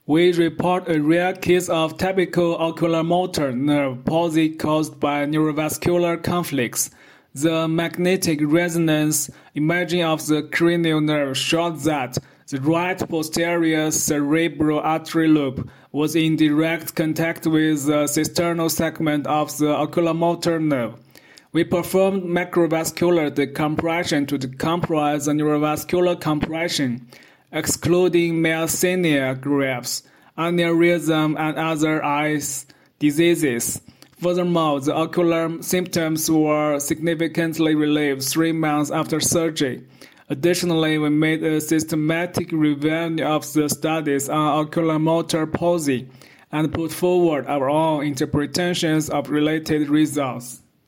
We report a rare case of typical oculomotor nerve palsy caused by neurovascular conflicts. The magnetic resonance imaging of the cranial nerve showed that the right posterior cerebral artery loop was in direct contact with the cisternal segment of the oculomotor nerve. We performed macrovascular decompression to decompress the neurovascular compression, excluding myasthenia gravis, aneurysm, and other eye diseases. Furthermore, the ocular symptoms were significantly relieved 3 months after surgery. Additionally, we made a systematic review of the studies on oculomotor palsy and put forward our own interpretations of related results.